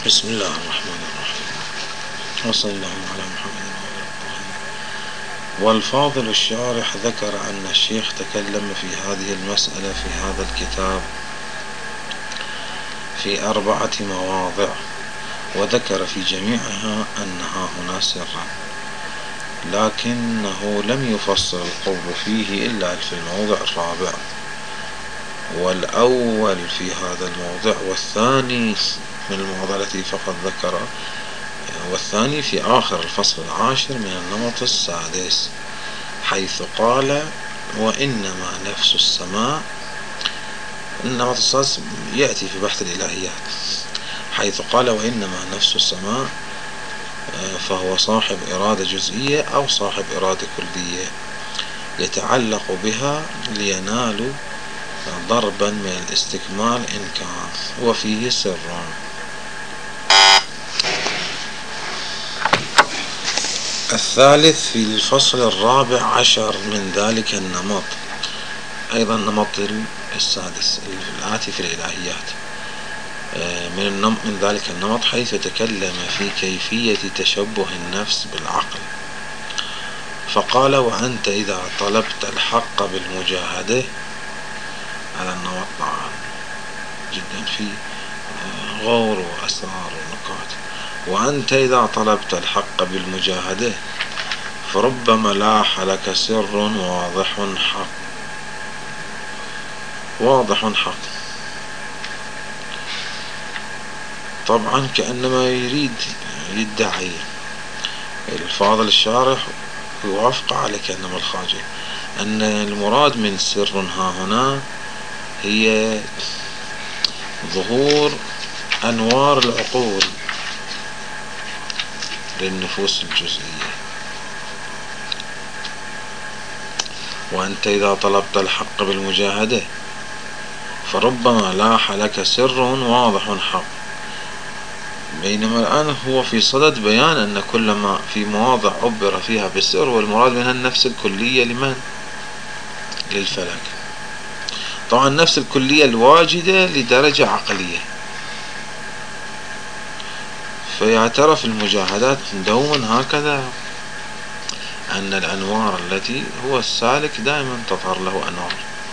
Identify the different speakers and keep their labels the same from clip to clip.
Speaker 1: بسم الله الرحمن الرحيم، وصلى الله على محمد وعلى آله. والفاضل الشارح ذكر أن الشيخ تكلم في هذه المسألة في هذا الكتاب في 4 مواضع، وذكر في جميعها أنها هنا سرا، لكنه لم يفصل القول فيه إلا في الموضع الرابع، والأول في هذا الموضع، والثاني من المواضع التي فقط ذكر، والثاني في آخر الفصل 10 من النمط السادس، حيث قال وإنما نفس السماء. النمط السادس يأتي في بحث الإلهيات، حيث قال وإنما نفس السماء، فهو صاحب إرادة جزئية أو صاحب إرادة كلية يتعلق بها لينال ضربا من الاستكمال إن كان، وفيه سر. الثالث في الفصل 14 من ذلك النمط، أيضا النمط السادس الآتي في الإلهيات، من ذلك النمط، حيث تكلم في كيفية تشبه النفس بالعقل، فقال وأنت إذا طلبت الحق بالمجاهدة. هذا النمط طبعا جدا فيه غور وأسرار ونقاط. وأنت إذا طلبت الحق بالمجاهدة فربما لاح لك سر واضح حق. طبعا كأنما يدعي الفاضل الشارح يوافق على كأنما الخاجة أن المراد من سر ها هنا هي ظهور أنوار العقول للنفوس الجزئية. وأنت إذا طلبت الحق بالمجاهدة فربما لاح لك سر واضح حق، بينما الآن هو في صدد بيان أن كل ما في مواضع عبر فيها بالسر والمراد منها النفس الكلية للفلك. طبعا النفس الكلية الواجدة لدرجة عقلية، فيعترف المجاهدات دوما هكذا أن الأنوار التي هو السالك دائما تظهر له أنوار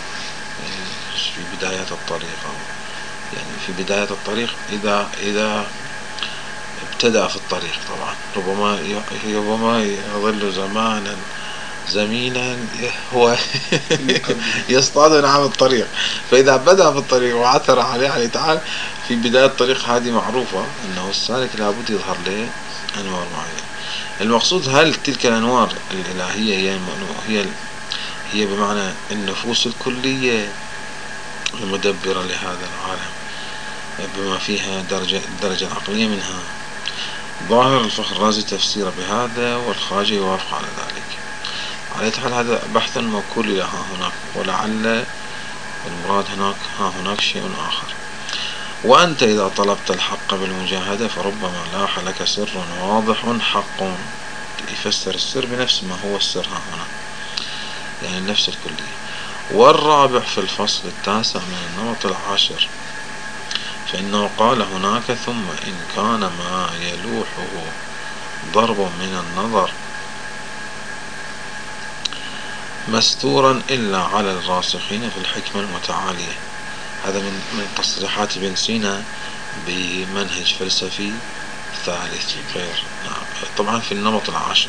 Speaker 1: في بداية الطريق، يعني في بداية الطريق إذا ابتدأ في الطريق، طبعا ربما يظل زمينا هو يصطاد نعم الطريق، فإذا بدأ في الطريق وعثر عليه تعالى في بداية الطريق، هذه معروفة أنه السالك لابد يظهر له أنوار معينة. المقصود هل تلك الأنوار الإلهية هي بمعنى النفوس الكلية المدبرة لهذا العالم بما فيها الدرجة العقلية منها. ظاهر الفخر الرازي تفسير بهذا، والخاجة يوافق على ذلك. على حال هذا بحث موكول إلى ها هناك، ولعل المراد هناك شيء آخر. وأنت إذا طلبت الحق بالمجاهدة فربما لاح لك سر واضح حق، يفسر السر بنفس ما هو السر ها هنا، يعني النفس الكلية. والرابع في الفصل 9 من النمط 10، فإنه قال هناك ثم إن كان ما يلوحه ضرب من النظر مستورا إلا على الراسخين في الحكمة المتعالية. هذا من تصريحات ابن سينا بمنهج فلسفي ثالث غير، طبعا في النمط 10.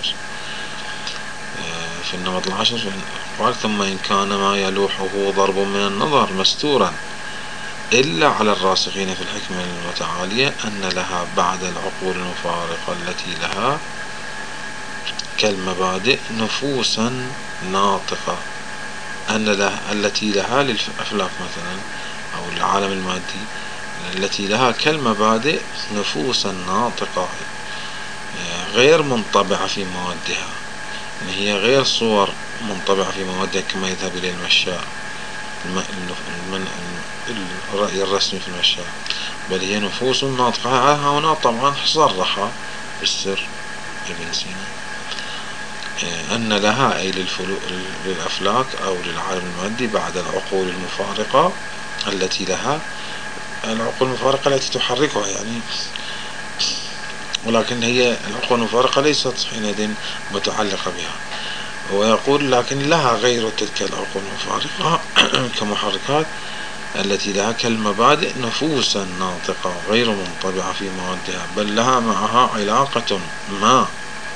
Speaker 1: في النمط 10 قال ثم إن كان ما يلوحه ضرب من النظر مستورا إلا على الراسخين في الحكمة المتعالية أن لها بعد العقول المفارقة التي لها كالمبادئ نفوسا ناطقة، التي لها للأفلاك مثلا أو العالم المادي، التي لها كالمبادئ نفوسا ناطقة غير منطبعة في موادها، يعني هي غير صور منطبعة في موادها كما يذهب إليه المشاء الرأي الرسمي في المشاء، بل هي نفوس ناطقة. هنا طبعا صرح بالسر ابن سينا أن لها أي للأفلاك أو للعالم المادي بعد العقول المفارقة التي لها، العقول المفارقة التي تحركها، يعني ولكن هي العقول المفارقة ليست حينئذ متعلقة بها. ويقول لكن لها غير تلك العقول المفارقة كمحركات التي لها كالمبادئ نفوسا ناطقة غير منطبعة في موادها، بل لها معها علاقة ما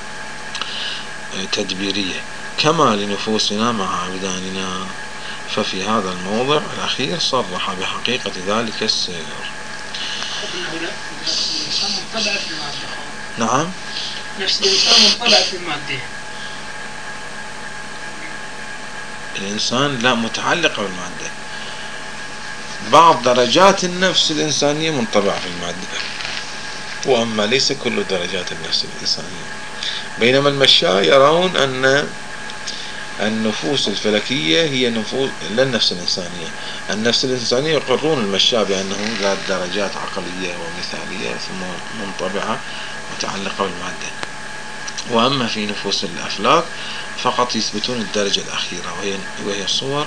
Speaker 1: تدبيرية كما لنفوسنا مع أبداننا. ففي هذا الموضع الأخير صرح بحقيقة ذلك السير. نعم،
Speaker 2: نفس الإنسان منطبع في المادة.
Speaker 1: الإنسان لا متعلقة بالمادة. بعض درجات النفس الإنسانية منطبعة في المادة، وأما ليس كل درجات النفس الإنسانية. بينما المشاة يرون أن النفوس الفلكية هي نفوس لا النفس الإنسانية. النفس الإنسانية يقرون المشاة بأنه ذات درجات عقلية ومثالية ثم منطبعة متعلقة بالمادة. وأما في نفوس الأفلاك فقط يثبتون الدرجة الأخيرة وهي صور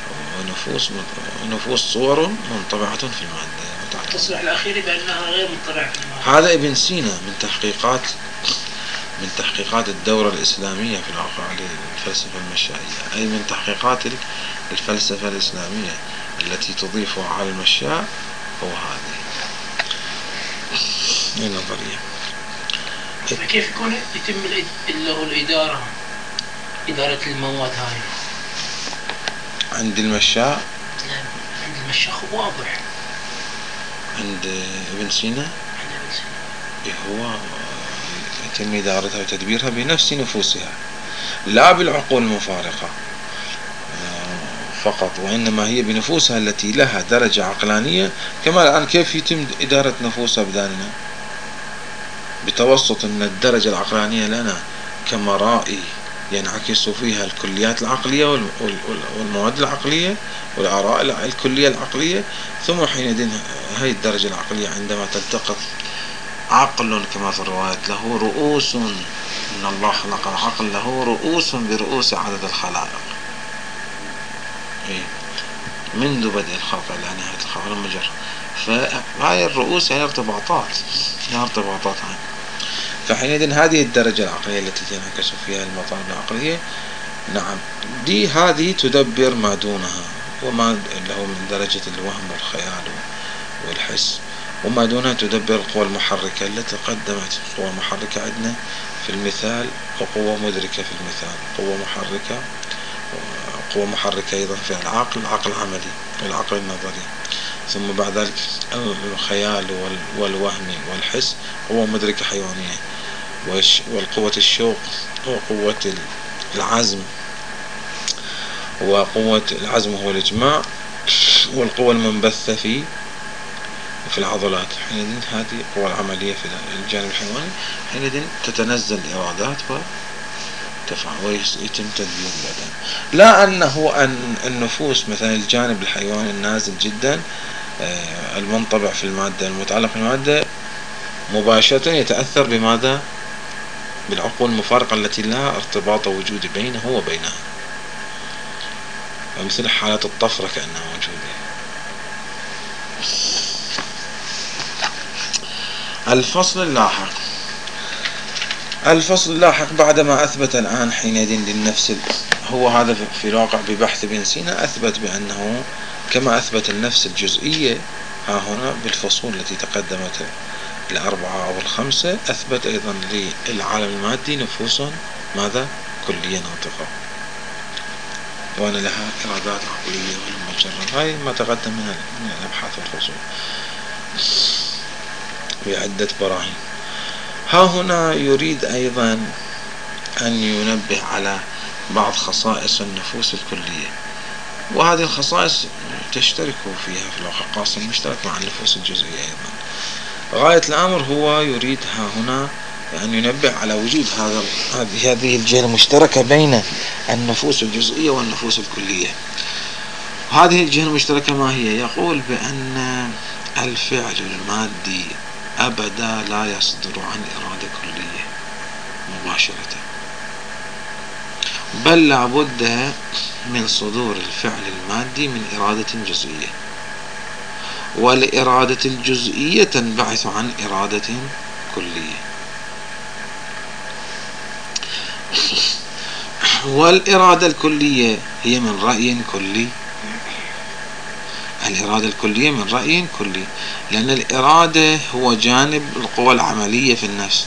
Speaker 1: ونفوس صور منطبعة في المادة.
Speaker 2: تصبح الأخيرة بأنها غير منطبعة في المادة.
Speaker 1: هذا ابن سينا من تحقيقات الدورة الإسلامية في الواقع للفلسفة المشائية، أي من تحقيقات الفلسفة الإسلامية التي تضيفها على المشاء هو هذه النظرية.
Speaker 2: كيف يتم الإدارة، إدارة المواد هاي
Speaker 1: عند المشاء؟
Speaker 2: لا، عند المشاء واضح.
Speaker 1: عند ابن سينا هو يتم إدارتها وتدبيرها بنفس نفوسها لا بالعقول المفارقة فقط، وإنما هي بنفوسها التي لها درجة عقلانية. كما الآن كيف يتم إدارة نفوس أبداننا؟ بتوسط أن الدرجة العقلانية لنا كمرائي ينعكس فيها الكليات العقلية والمواد العقلية والآراء الكلية العقلية، ثم حينئذ هذه الدرجة العقلية عندما تلتقط عقل كما في الرواية له رؤوس، إن الله خلق العقل له رؤوس برؤوس عدد الخلائق، منذ بدء الخلق إلى نهاية الخلق المجرد. فهذه الرؤوس يعني ارتباطات عنه. فحينئذ هذه الدرجة العقلية التي تنعكس فيها المطالب العقلية، نعم، هذه تدبر ما دونها، وما له من درجة الوهم والخيال والحس، وما دونها تدبر القوى المحركة التي قدمت. قوى محركة عندنا في المثال وقوة مدركة في المثال، قوة محركة أيضا في العقل عملي والعقل النظري، ثم بعد ذلك الخيال والوهم والحس قوة مدركة حيوانية، والقوة الشوق وقوة العزم، وقوة العزم هو الإجماع، والقوة المنبثة في العضلات. حينئذ هذه القوة العملية في الجانب الحيواني، حينئذ تتنزل الإرادات وتفعل ويتم تدبير البدن. لا أنه النفوس مثلا الجانب الحيواني النازل جدا المنطبع في المادة المتعلق بالمادة مباشرة يتأثر بماذا؟ بالعقول المفارقة التي لا ارتباط وجودي بينه وبينها، مثل حالة الطفرة كأنها موجودة. الفصل اللاحق بعدما أثبت الآن حينئذ للنفس، هو هذا في الواقع ببحث ابن سينا أثبت بأنه كما أثبت النفس الجزئية ها هنا بالفصول التي تقدمت الأربعة أو الخمسة، أثبت أيضا للعالم المادي نفوس ماذا؟ كلية ناطقة، وأن لها إرادات عقلية ومجرد. هاي ما تقدم من الأبحاث والفصول بعدة براهين. ها هنا يريد أيضا أن ينبه على بعض خصائص النفوس الكلية، وهذه الخصائص تشترك فيها في الواقع قاسم مشترك مع النفوس الجزئية أيضا. غاية الأمر هو يريد ها هنا أن ينبه على وجود هذه الجهة المشتركة بين النفوس الجزئية والنفوس الكلية. هذه الجهة المشتركة ما هي؟ يقول بأن الفعل المادي أبدا لا يصدر عن إرادة كلية مباشرة، بل لابد من صدور الفعل المادي من إرادة جزئية، والإرادة الجزئية تنبعث عن إرادة كلية. والإرادة الكلية هي من رأي كلي. الإرادة الكلية من رأي كلي، لأن الإرادة هو جانب القوى العملية في النفس،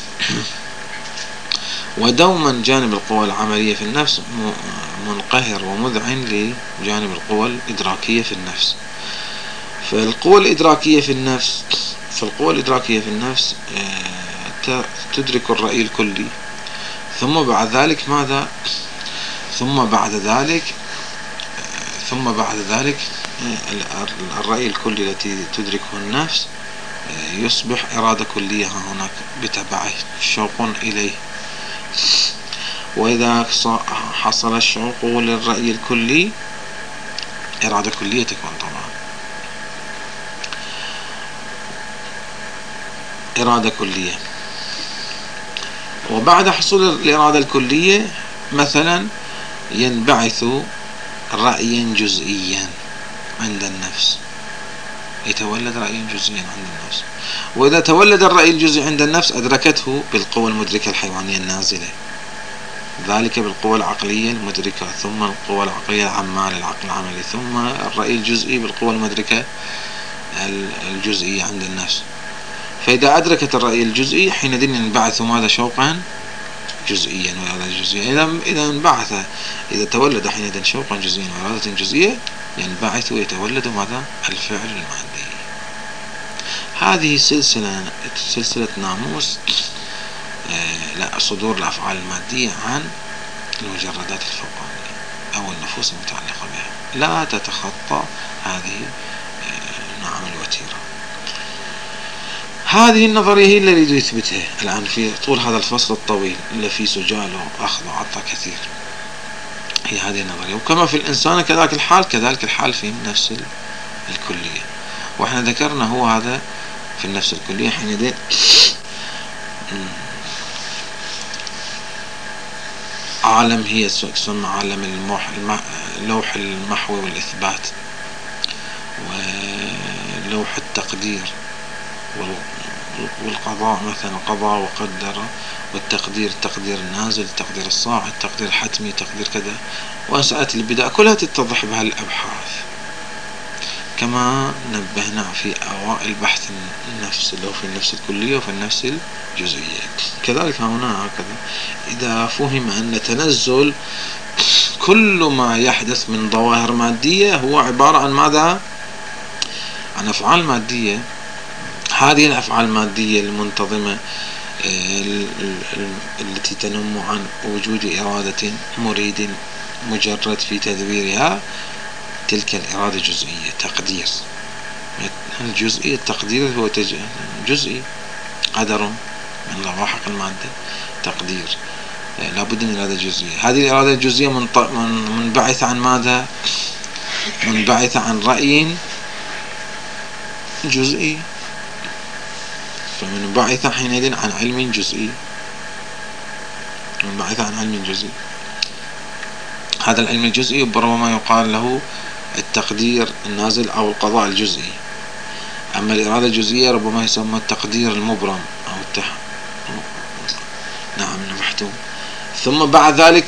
Speaker 1: ودوما جانب القوى العملية في النفس منقهر ومذعن لجانب القوى الإدراكية في النفس. فالقوى الإدراكية في النفس تدرك الرأي الكلي، ثم بعد ذلك ماذا؟ ثم بعد ذلك الرأي الكلي التي تدركه النفس يصبح إرادة كلية هناك بتبعه شوق إليه. وإذا حصل الشوق للرأي الكلي إرادة كلية تكون طبعا إرادة كلية. وبعد حصول الإرادة الكلية مثلا ينبعث رأيا جزئيا عند النفس، يتولد رأي جزئي عند النفس. وإذا تولد الرأي الجزئي عند النفس أدركته بالقوى المدركة الحيوانية النازلة، ذلك بالقوى العقلية المدركة، ثم القوى العقلية العامة للعقل العملي، ثم الرأي الجزئي بالقوى المدركة الجزئية عند النفس. فإذا أدركت الرأي الجزئي حينئذ ينبعث ماذا؟ شوقا جزئيا وإرادة جزئية. إذا تولد حينئذ شوقا جزئيا وإرادة جزئية ينبعث ويتولد ماذا؟ الفعل المادي. هذه سلسلة ناموس صدور الأفعال المادية عن المجردات الفوقانية أو النفوس المتعلقة بها، لا تتخطى هذه الوتيرة. هذه النظرية هي اللي يريد يثبتها الآن في طول هذا الفصل الطويل اللي فيه سجال وأخذ وعطى كثير. هي هذه النظرية. وكما في الإنسان كذلك الحال في النفس الكلية. وإحنا ذكرنا هو هذا في النفس الكلية حينئذ عالم هي تسمى عالم لوح المحو والإثبات، ولوح التقدير والقضاء، مثلا قضى وقدر، والتقدير، التقدير النازل، التقدير الصاعد، التقدير الحتمي، تقدير كذا، ومسألة البداية كلها تتضح بها الأبحاث. كما نبهنا في أوائل بحث النفس اللي هو في النفس الكلية وفي النفس الجزئية. كذلك هنا هكذا إذا فهم أن تنزل كل ما يحدث من ظواهر مادية هو عبارة عن ماذا؟ عن أفعال مادية. هذه الأفعال المادية المنتظمة التي تنم عن وجود إرادة مريد مجرد في تدبيرها، تلك الإرادة جزئية تقدير. الجزئي التقدير هو جزئي، قدر من لواحق المادة، تقدير، لابد من إرادة جزئية. هذه الإرادة الجزئية منبعثة عن ماذا؟ منبعثة عن رأي جزئي، فمنبعثة حينئذ عن علم جزئي، منبعثة عن علم جزئي. هذا العلم الجزئي ربما يقال له التقدير النازل أو القضاء الجزئي. أما الإرادة الجزئية ربما يسمى التقدير المبرم أو المحتوم. ثم بعد ذلك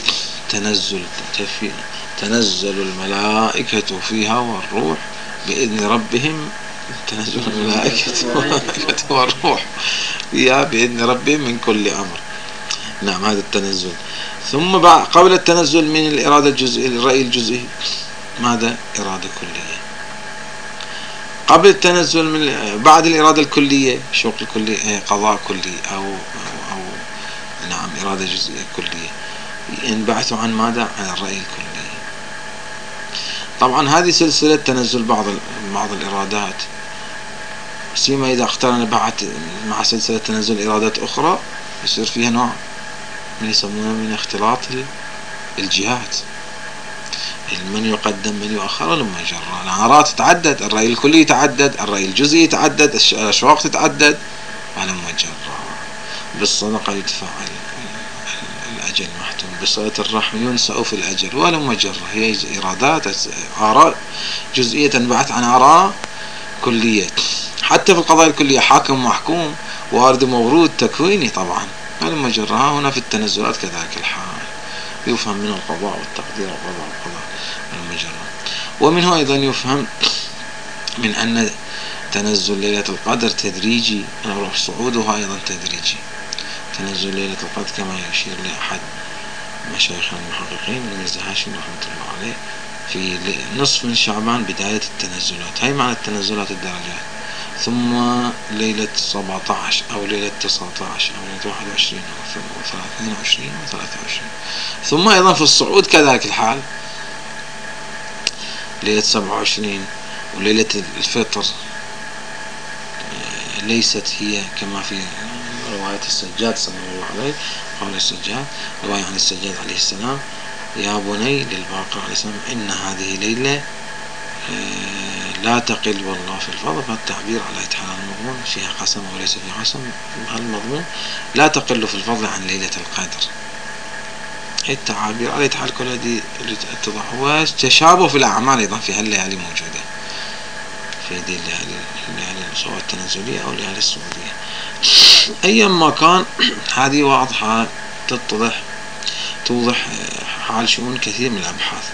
Speaker 1: تنزل الملائكة فيها والروح بإذن ربهم، تنزل الملائكة والروح فيها بإذن ربهم من كل أمر. نعم، هذا التنزل. ثم قبل التنزل من الإرادة الجزئية الرأي الجزئي ماذا؟ إرادة كلية. قبل التنزل بعد الإرادة الكلية شوق الكلية، قضاء كلي أو نعم إرادة جزئية كلية، ينبعث عن ماذا؟ عن الرأي الكلي. طبعا هذه سلسلة تنزل بعض الإرادات، سيما إذا اقترن مع سلسلة تنزل إرادات أخرى يصير فيها نوع من يسمونه من اختلاط الجهات، من يقدم من يؤخر ولما يجرى. الآراء تتعدد، الرأي الكلي يتعدد، الرأي الجزئي يتعدد، الأشواق تتعدد، ولما يجرى. بالصدقة يدفع الأجل محتوم، بصلة الرحم ينسأ في الأجل، ولما يجرى. هي إرادات آراء جزئية تنبعث عن آراء كلية. حتى في القضايا الكلية حاكم محكوم، وارد مورود تكويني طبعا، ولما جرها هنا في التنزلات كذلك الحال. يفهم من القضاء والتقدير والقضاء المجرد. ومنه أيضا يفهم من أن تنزل ليلة القدر تدريجي، صعودها أيضا تدريجي. تنزل ليلة القدر كما يشير لأحد مشايخنا المحققين الميرزا هاشم رحمة الله عليه في نصف من شعبان بداية التنزلات. هاي معنى التنزلات الدرجات. ثم ليلة 17 أو ليلة 19 أو ليلة 21 أو 22 أو 23. ثم أيضا في الصعود كذلك الحال، ليلة 27 وليلة الفطر ليست هي كما في رواية السجاد صلى الله عليه، قال السجاد رواية عن السجاد عليه السلام: يا بني للباقر عليه السلام إن هذه ليلة لا تقل والله في الفضل. فالتعبير على إتحال المضمون فيها قسم وليس فيها قسم، المضمون لا تقل في الفضل عن ليلة القدر. التعابير على إتحال كل هذه اتضح وتشابه في الأعمال أيضا في هالليالي موجودة في هذه الليالي سواء التنزلية أو الليالي السعودية. أيما كان هذه واضحة توضح حال شؤون كثير من الأبحاث.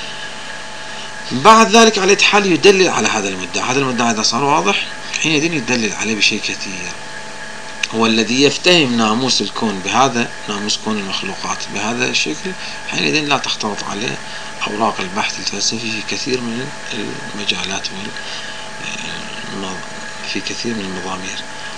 Speaker 1: بعد ذلك على الحال يدلل على هذا المدعى. هذا المدعى إذا صار واضح حينئذ يدلل عليه بشيء كثير. هو الذي يفتهم ناموس الكون بهذا، ناموس كون المخلوقات بهذا الشكل، حينئذ لا تختلط عليه أوراق البحث الفلسفي في كثير من المجالات في كثير من المضامير.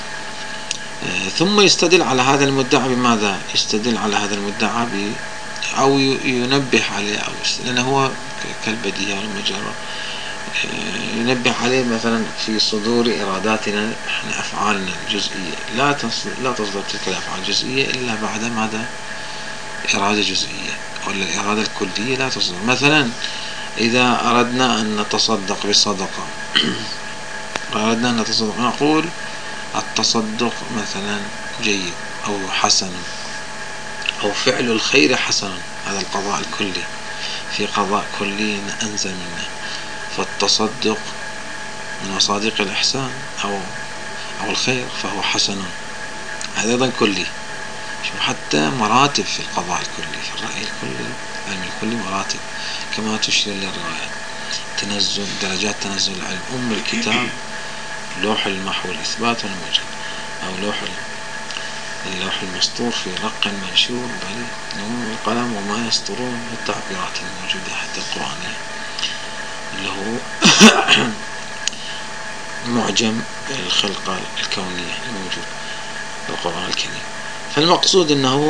Speaker 1: ثم يستدل على هذا المدعى بماذا؟ يستدل على هذا المدعى أو ينبه عليه، أو لأنه هو كالبديهة والمجرة ينبه عليه مثلا في صدور إراداتنا احنا أفعالنا الجزئية لا تصدر تلك الأفعال الجزئية إلا بعد ماذا؟ إرادة جزئية، ولا الإرادة الكلية لا تصدر. مثلا إذا أردنا أن نتصدق بصدقة أردنا أن نتصدق نقول التصدق مثلا جيد أو حسن أو فعل الخير حسن. هذا القضاء الكلي، في قضاء كلي أنزل منه. فالتصدق من مصادق الإحسان أو الخير فهو حسن. هذا أيضا كلي. حتى مراتب في القضاء الكلي، في الرأي الكلي العلم الكلي مراتب كما تشير للروايات. تنزل درجات تنزل العلم الكتاب لوح المحو الإثبات والموجب، أو اللوح المسطور في رق منشور بل القلم وما يسطرون التعبيرات الموجودة حتى القرآنية اللي هو معجم الخلقة الكونية الموجود في القرآن الكريم. فالمقصود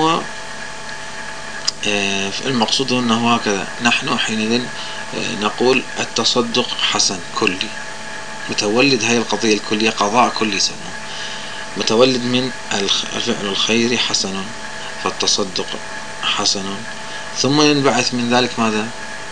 Speaker 1: أنه هكذا نحن حينئذ نقول التصدق حسن كلي، متولد هاي القضية الكلية قضاء كلي يسمونه، متولد من فعل الخير حسن فالتصدق حسن. ثم ينبعث من ذلك ماذا؟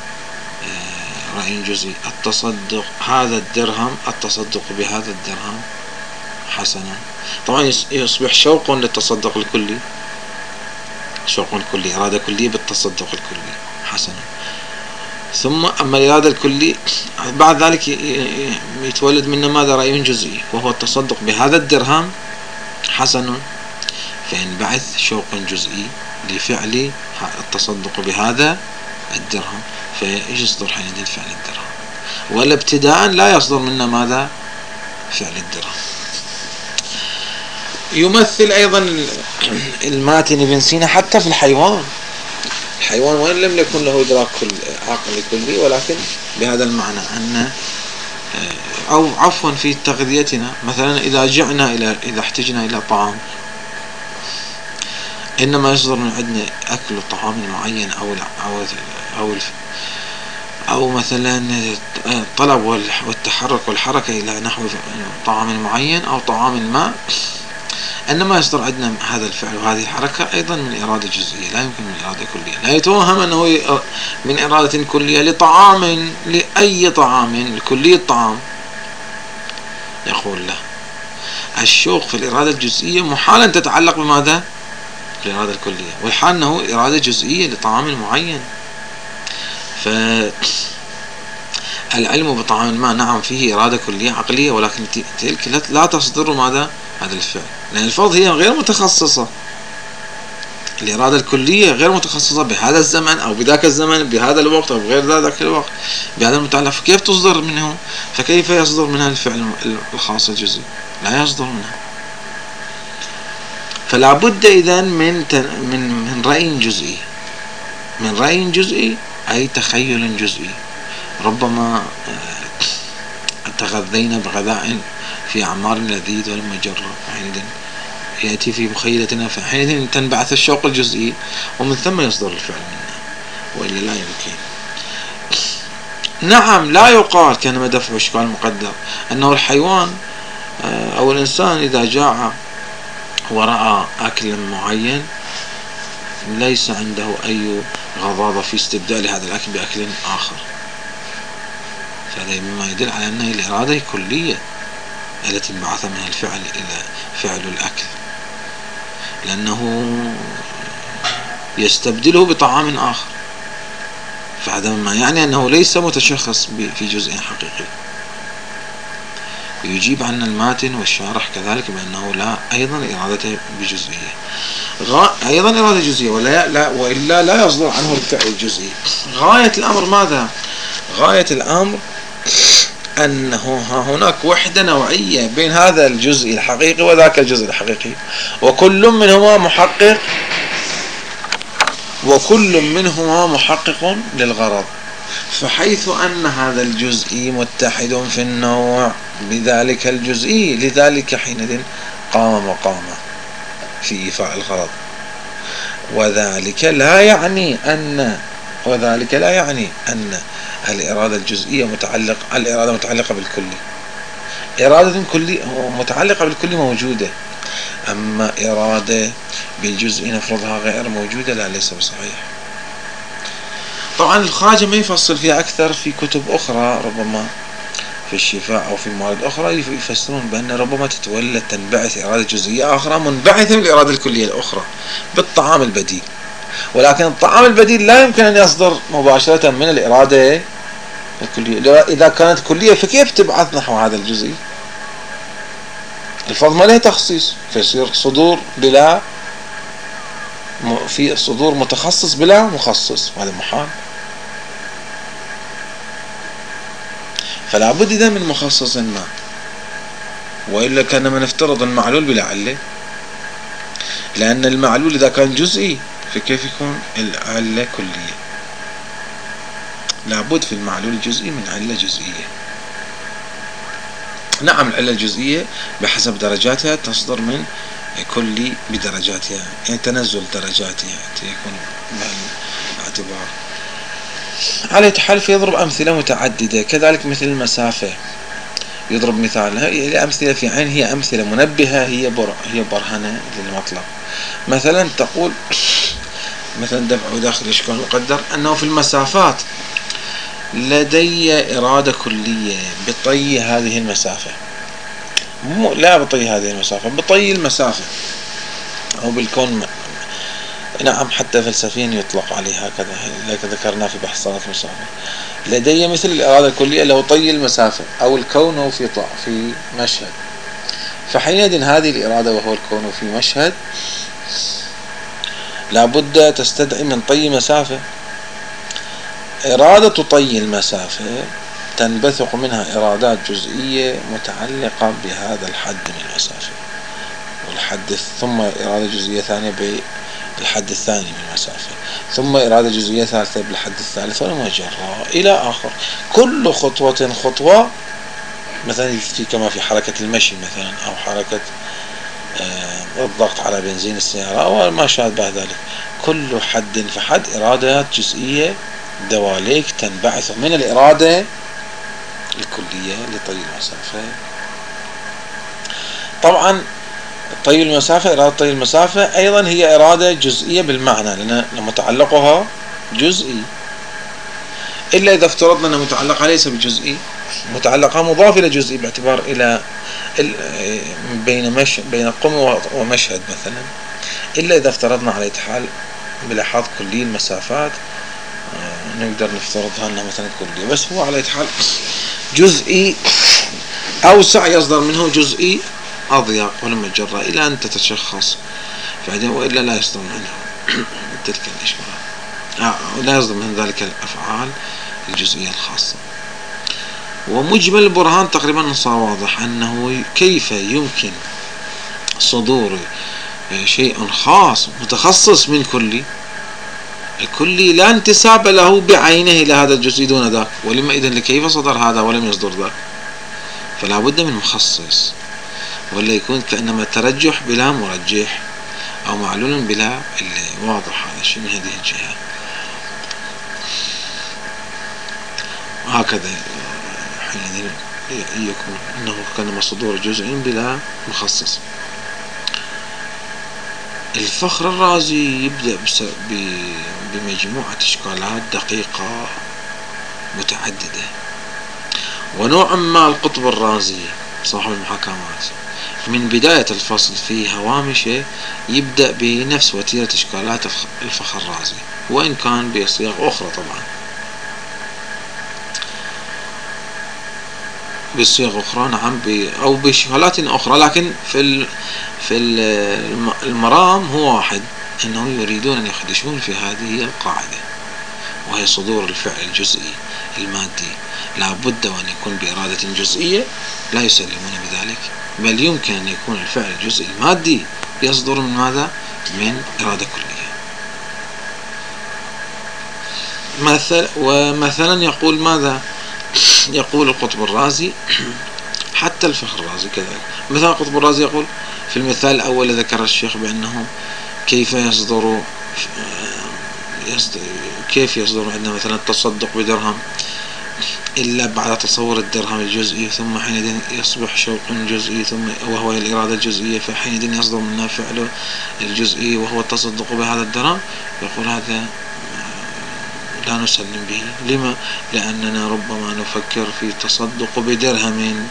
Speaker 1: رأي جزئي. التصدق هذا الدرهم، التصدق بهذا الدرهم حسن. طبعا يصبح شوق للتصدق الكلي، شوق كلي، إرادة كلية بالتصدق الكلي حسن. ثم أما الإرادة الكلي بعد ذلك يتولد منه ماذا؟ رأي جزئي، وهو التصدق بهذا الدرهم حسن، فينبعث شوق جزئي لفعل التصدق بهذا الدرهم، فيصدر حينئذ فعل الدرهم. ولا ابتداء لا يصدر منا ماذا؟ فعل الدرهم. يمثل أيضا الماتن ابن سينا حتى في الحيوان وإن لم يكن له إدراك عقل كلي، ولكن بهذا المعنى أن أو عفوا في تغذيتنا مثلا إذا احتجنا إلى طعام، إنما يصدر من عندنا أكل طعام معين أو مثلا الطلب والتحرك والحركة إلى نحو طعام معين أو طعام ما، إنما يصدر عندنا هذا الفعل وهذه الحركة أيضا من إرادة جزئية، لا يمكن من إرادة كلية. لا يتوهم أنه من إرادة كلية لطعام، لأي طعام، لكلية الطعام. يقول له الشوق في الإرادة الجزئية محالا تتعلق بماذا؟ الإرادة الكلية، والحال أنه إرادة جزئية لطعام معين. فالعلم بطعام ما نعم فيه إرادة كلية عقلية، ولكن تلك لا تصدر ماذا؟ هذا الفعل، لأن الفرض هي غير متخصصة. الإرادة الكلية غير متخصصة بهذا الزمن أو بذاك الزمن بهذا الوقت أو بغير ذاك الوقت بهذا المتعلق، فكيف تصدر منه؟ فكيف يصدر منها الفعل الخاص الجزئي؟ لا يصدر منها. فلا بد إذن من رأي جزئي، من رأي جزئي أي تخيل جزئي. ربما تغذينا بغذاء في أعمار لذيذ ولم يجرب، فحينئذ يأتي في مخيلتنا، فحينئذ تنبعث الشوق الجزئي ومن ثم يصدر الفعل منا، وإلا لا يمكن. نعم لا يقال كان دفع إشكال مقدر أنه الحيوان أو الإنسان إذا جاع ورأى أكل معين ليس عنده أي غضاضة في استبدال هذا الأكل بأكل آخر، فهذا مما يدل على أن الإرادة كلية التي انبعث منها الفعل إلى فعل الأكل، لأنه يستبدله بطعام آخر، فهذا ما يعني أنه ليس متشخص في جزء حقيقي. ويجيب عن الماتن والشارح كذلك بأنه لا، أيضا إرادته بجزئية، أيضا إرادة جزئية وإلا لا يصدر عنه الفعل الجزئي. غاية الأمر ماذا؟ غاية الأمر أنه هناك وحدة نوعية بين هذا الجزء الحقيقي وذاك الجزء الحقيقي، وكل منهما محقق للغرض، فحيث أن هذا الجزئي متحد في النوع بذلك الجزئي، لذلك حينئذ قام مقامه في إيفاء الغرض. وذلك لا يعني أن الإرادة الجزئية الإرادة متعلقة بالكلي. إرادة كلية متعلقة بالكلي موجودة، أما إرادة بالجزء نفرضها غير موجودة لا، ليس بصحيح. طبعا الخواجة ما يفصل فيها أكثر في كتب أخرى، ربما في الشفاء أو في موارد أخرى يفسرون بأن ربما تتولد تنبعث إرادة جزئية أخرى منبعثة من الإرادة الكلية الأخرى بالطعام البديل، ولكن الطعام البديل لا يمكن أن يصدر مباشرة من الإرادة الكلية. إذا كانت كلية فكيف تبعث نحو هذا الجزئي؟ الفظ ما له تخصيص، فيصير صدور في صدور متخصص بلا مخصص، وهذا محال. فلا بد إذا من مخصص ما، وإلا كان ما نفترض المعلول بلا علة، لأن المعلول إذا كان جزئي فكيف يكون العلة كلية؟ لابد في المعلول الجزئي من علة جزئية. نعم العلة الجزئية بحسب درجاتها تصدر من كلي بدرجاتها، يعني تنزل درجاتها يكون بالاعتبار. على حال يضرب أمثلة متعددة، كذلك مثل المسافة يضرب مثال. هي أمثلة في عين، هي أمثلة منبهة، هي برهنة للمطلب. مثلا تقول مثلا دفع داخل إشكال مقدر أنه في المسافات لدي إرادة كلية بطي هذه المسافة، لا بطي هذه المسافة، بطي المسافة أو بالكون. نعم حتى فلسفيا يطلق عليه هكذا، لكن ذكرنا في بحث صلاة المسافة. لدي مثل الإرادة الكلية له طي المسافة أو الكون في مشهد، فحينئذ هذه الإرادة وهو الكون في مشهد لابد تستدعي من طي مسافة. إرادة طي المسافة تنبثق منها إرادات جزئية متعلقة بهذا الحد من المسافة والحد، ثم إرادة جزئية ثانية بالحد الثاني من المسافة، ثم إرادة جزئية ثالثة بالحد الثالث والمجرى إلى آخر. كل خطوة مثلا كما في حركة المشي مثلا، أو حركة الضغط على بنزين السيارة أو ما شابه ذلك، كل حد فحد إرادات جزئية دواليك تنبعث من الإرادة الكلية لطي المسافة. طبعا طي المسافة، إرادة طي المسافة أيضا هي إرادة جزئية بالمعنى، لأن متعلقها جزئي، إلا إذا افترضنا أن متعلقها ليس بجزئي، متعلقها مضاف إلى جزئي باعتبار إلى بين قم ومشهد مثلا، إلا إذا افترضنا على حال بلحاظ كلي المسافات نقدر نفترضها أنها مثلا كلية، بس هو على حال جزئي أوسع يصدر منه جزئي أضيق ولما جرى إلى أن تتشخص فعليا، وإلا لا يصدر منه. تلك الإشكالات. لا يصدر من ذلك الأفعال الجزئية الخاصة. ومجمل البرهان تقريبا صار واضح أنه كيف يمكن صدور شيء خاص متخصص من كلي. الكلي لا انتساب له بعينه إلى هذا الجزء دون ذاك، ولما إذن لكيف صدر هذا ولم يصدر ذاك؟ فلا بد من مخصص، ولا يكون كأنما ترجح بلا مرجح أو معلول بلا واضح. هذا الشيء من هذه الجهة. وهكذا حينئذ يكون أنه كأنما صدور جزء بلا مخصص. الفخر الرازي يبدأ بمجموعة إشكالات دقيقة متعددة، ونوعا ما القطب الرازي صاحب المحاكمات من بداية الفصل في هوامشه يبدأ بنفس وتيرة إشكالات الفخر الرازي، وإن كان بصيغ أخرى طبعا، بصيغ أخرى نعم، أو بإشكالات أخرى، لكن في المرام هو واحد، أنهم يريدون أن يخدشون في هذه القاعدة، وهي صدور الفعل الجزئي المادي لا بد وأن يكون بإرادة جزئية، لا يسلمون بذلك، بل يمكن أن يكون الفعل الجزئي المادي يصدر من ماذا؟ من إرادة كلية. ومثلا يقول ماذا؟ يقول القطب الرازي حتى الفخر الرازي كذلك. مثلا القطب الرازي يقول في المثال الأول ذكر الشيخ بأنه كيف يصدر عندنا مثلا التصدق بدرهم إلا بعد تصور الدرهم الجزئي، ثم حينئذ يصبح شوق جزئي، ثم وهو الإرادة الجزئية، فحينئذ يصدر منها فعله الجزئي وهو التصدق بهذا الدرهم. يقول هذا لا نسلم به. لما؟ لأننا ربما نفكر في التصدق بدرهم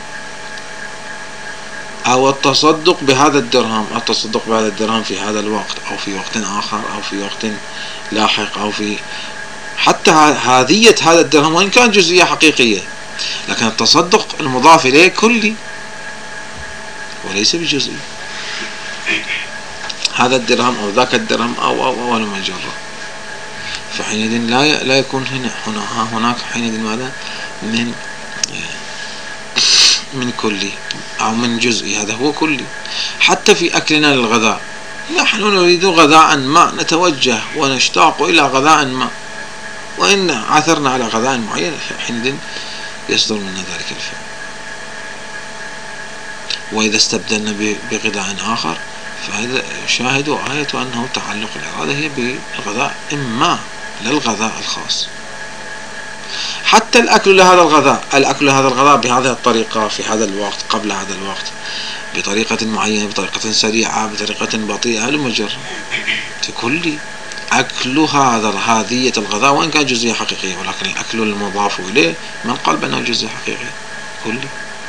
Speaker 1: أو التصدق بهذا الدرهم في هذا الوقت أو في وقت آخر أو في وقت لاحق أو في حتى هذية هذا الدرهم وإن كان جزئية حقيقية، لكن التصدق المضاف إليه كلي وليس بجزئي. هذا الدرهم أو ذاك الدرهم أو المجرة، فحينئذ لا يكون هناك حينئذ ماذا؟ من كلي أو من جزئي، هذا هو كلي. حتى في أكلنا للغذاء، نحن نريد غذاء ما، نتوجه ونشتاق إلى غذاء ما، وإن عثرنا على غذاء معين حينئذ يصدر منا ذلك الفعل. وإذا استبدلنا بغذاء آخر فهذا شاهد وآية أنه تعلق الإرادة هي بالغذاء إما للغذاء الخاص. حتى الأكل لهذا الغذاء بهذه الطريقة في هذا الوقت قبل هذا الوقت بطريقة معينة، بطريقة سريعة، بطريقة بطيئة، لمجرد كل أكل هذه الغذاء وإن كان جزئية حقيقية، ولكن الأكل المضاف إليه من قال بأنه جزئية حقيقية كلي.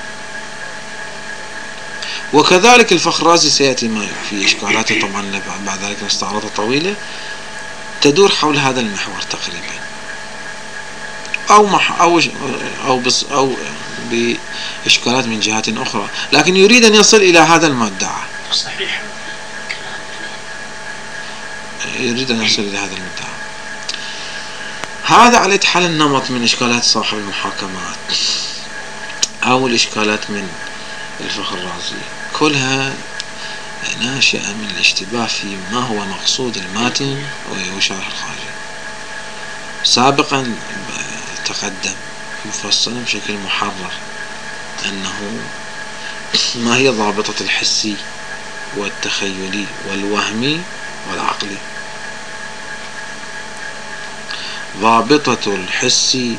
Speaker 1: وكذلك الفخر الرازي سيأتي ما في إشكالاته طبعا بعد ذلك نستعرضها طويلة تدور حول هذا المحور تقريبا، أو بإشكالات من جهات أخرى، لكن يريد أن يصل إلى هذا المدعى.
Speaker 2: صحيح.
Speaker 1: يريد أن يصل إلى هذا المدعى. هذا على حال النمط من إشكالات صاحب المحاكمات أو الإشكالات من الفخر الرازي، كلها ناشئة من الاشتباه في ما هو مقصود الماتن وشرح الخارجي. سابقا تقدم مفصلا بشكل محرر أنه ما هي ضابطة الحسي والتخيلي والوهمي والعقلي. ضابطة الحسي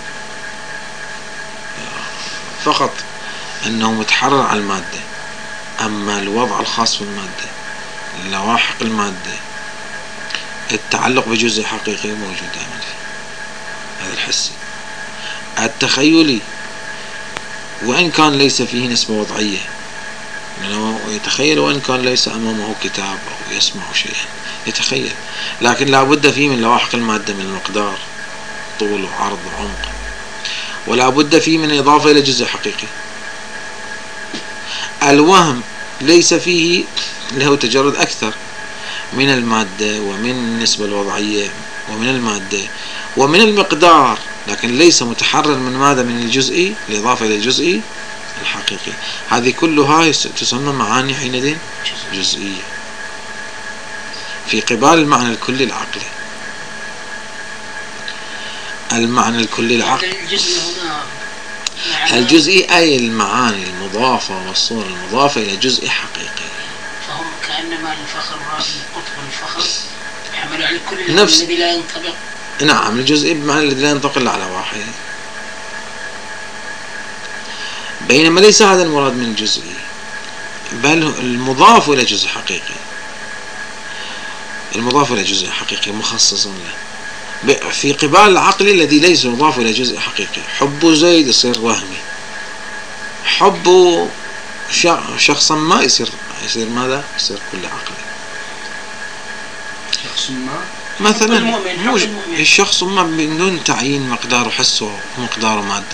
Speaker 1: فقط أنه متحرر على المادة، أما الوضع الخاص في المادة، لواحق المادة، التعلق بجزء حقيقي موجود دائما فيه، هذا الحسي. التخيلي وإن كان ليس فيه نسبة وضعية، لأنه يتخيل وإن كان ليس أمامه كتاب أو يسمع شيئا يتخيل، لكن لا بد فيه من لواحق المادة، من المقدار، طول وعرض وعمق، ولا بد فيه من إضافة إلى جزء حقيقي. الوهم ليس فيه له تجرد أكثر، من المادة ومن النسبة الوضعية ومن المادة ومن المقدار، لكن ليس متحرر من ماذا؟ من الجزئي، الإضافة إلى الجزئي الحقيقي. هذه كلها تسمى معاني حينئذ جزئية في قبال المعنى الكلي العقلي. المعنى الكلي العقلي الجزئي أي المعاني المضافة والصور المضافة إلى جزء حقيقي.
Speaker 2: فهم كأنما الفخر قطب الفخر يحمل على كل الذي لا ينطبق.
Speaker 1: نعم، الجزئي بمعنى الذي لا ينطبق إلا على واحد، بينما ليس هذا المراد من الجزئي، بل المضاف إلى جزء حقيقي، المضاف إلى جزء حقيقي مخصص له في قبال العقل الذي ليس مضاف إلى جزء حقيقي. حب زيد يصير وهمي، حب شخصا ما يصير ماذا؟ يصير كل عقلي.
Speaker 2: شخص ما
Speaker 1: مثلا الشخص ما بدون تعيين مقدار حسه ومقدار مادة.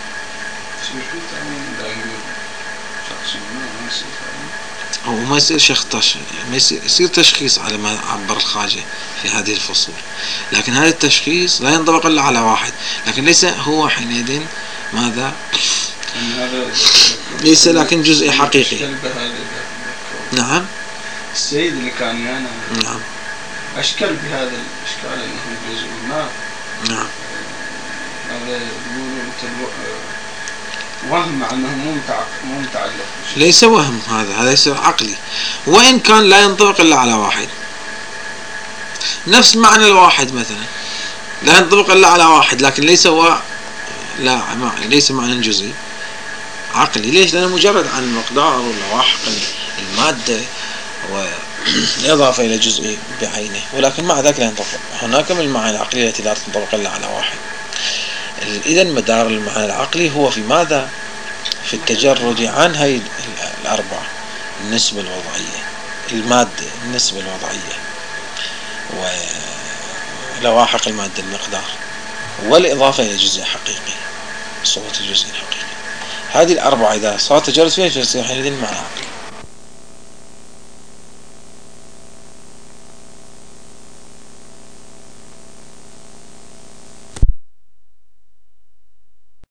Speaker 1: هو ما يصير شخص يصير تشخيص على ما عبر الخواجة في هذه الفصول، لكن هذا التشخيص لا ينطبق إلا على واحد، لكن ليس هو حينئذ ماذا؟ ليس لكن جزء حقيقي. نعم.
Speaker 3: السيد اللي كان يعني
Speaker 1: نعم
Speaker 3: أشكل بهذا الإشكال أنه جزء ما.
Speaker 1: نعم.
Speaker 3: هذا يقولون وهم مع أنه مو متعلق.
Speaker 1: ليس وهم، هذا يصير عقلي، وإن كان لا ينطبق إلا على واحد. نفس معنى الواحد مثلا لا ينطبق إلا على واحد، لكن ليس ليس معنى جزئي عقلي. ليش؟ لأنه مجرد عن المقدار واللواحق المادة والإضافة إلى جزء بعينه، ولكن مع ذلك لا ينطبق. هناك من المعاني العقلية التي لا تنطبق إلا على واحد. إذن مدار المعنى العقلي هو في ماذا؟ في التجرد عن هاي الأربعة: النسبة الوضعية، المادة، النسبة الوضعية، ولواحق المادة المقدار، والإضافة إلى جزء حقيقي، صورة الجزء الحقيقي. هذه الأربعة إذا صار تجرد فيها فيصير حينئذ معنى عقلي.